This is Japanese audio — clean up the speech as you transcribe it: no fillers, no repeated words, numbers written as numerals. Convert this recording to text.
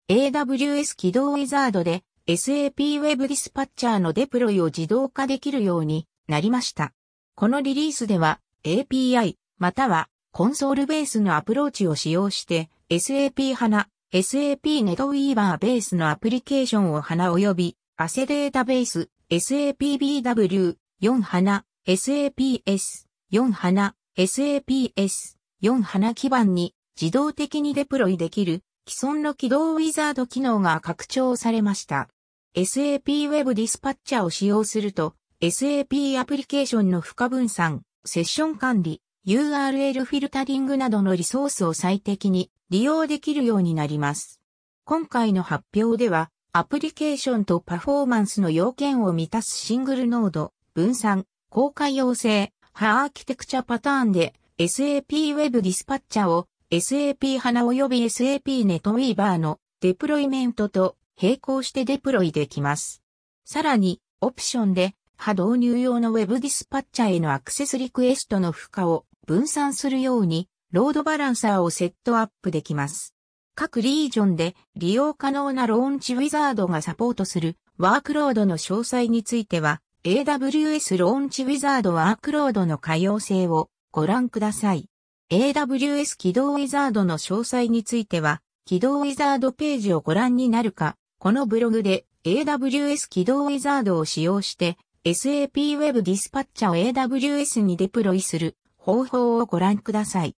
AWS 起動ウィザードで SAP Web Dispatcher のデプロイを自動化できるようになりました。このリリースでは API またはコンソールベースのアプローチを使用して SAP HANA、SAP NetWeaver ベースのアプリケーションをHANA及び ACE データベース、SAP BW、4 HANA、SAPS、4 HANA、SAPS、4 HANA 基盤に自動的にデプロイできる既存の起動ウィザード機能が拡張されました。SAP Web Dispatcher を使用すると SAP アプリケーションの負荷分散、セッション管理、URL フィルタリングなどのリソースを最適に利用できるようになります。今回の発表では、アプリケーションとパフォーマンスの要件を満たすシングルノード、分散、高可用性、アーキテクチャパターンで SAP Web Dispatcher を SAP HANA 及び SAP NetWeaver のデプロイメントと並行してデプロイできます。さらに、オプションで、導入用の Web Dispatcher へのアクセスリクエストの負荷を分散するように、ロードバランサーをセットアップできます。各リージョンで利用可能なローンチウィザードがサポートするワークロードの詳細については、AWS ローンチウィザードワークロードの可用性をご覧ください。AWS 起動ウィザードの詳細については、起動ウィザードページをご覧になるか、このブログで AWS 起動ウィザードを使用して、SAP Web Dispatcher を AWS にデプロイする方法をご覧ください。